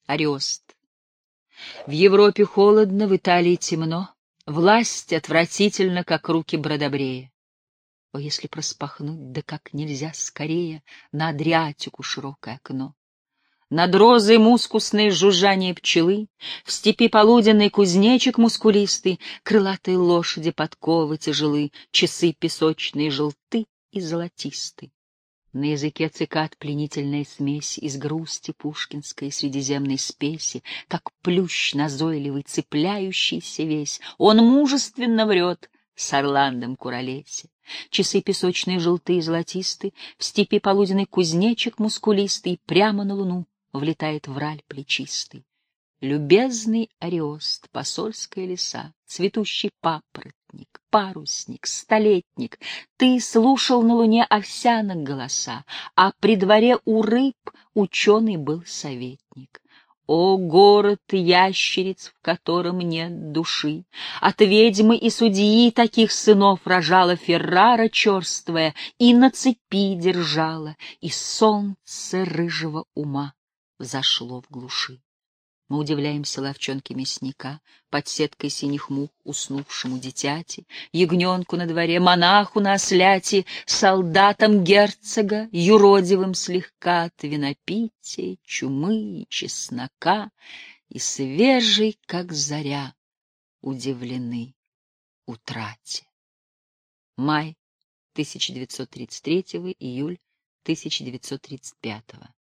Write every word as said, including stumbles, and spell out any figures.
Ариост. В Европе холодно, в Италии темно, власть отвратительна, как руки Бродобрея. О, если проспахнуть, да как нельзя скорее, на Адриатику широкое окно! Над розой мускусное жужжание пчелы, в степи полуденный кузнечик мускулистый, крылатые лошади подковы тяжелы, часы песочные желты и золотисты. На языке цикад пленительная смесь из грусти пушкинской и средиземной спеси, как плющ назойливый, цепляющийся весь. Он мужественно врет с Орландом куролесе. Часы песочные желтые и золотисты, в степи полуденный кузнечик мускулистый, прямо на луну влетает враль плечистый. Любезный Ариост, посольская леса, цветущий папоротник, парусник, столетник, ты слушал на луне овсянок голоса, а при дворе у рыб ученый был советник. О, город ящериц, в котором нет души! От ведьмы и судьи таких сынов рожала Феррара черствая и на цепи держала, и солнце рыжего ума взошло в глуши. Мы удивляемся ловчонке мясника, под сеткой синих мух уснувшему дитяти, ягненку на дворе, монаху на осляти, солдатам герцога, юродивым слегка от винопития, чумы и чеснока, и свежей, как заря, удивлены утрате. Май тысяча девятьсот тридцать третьего, июль тысяча девятьсот тридцать пятого.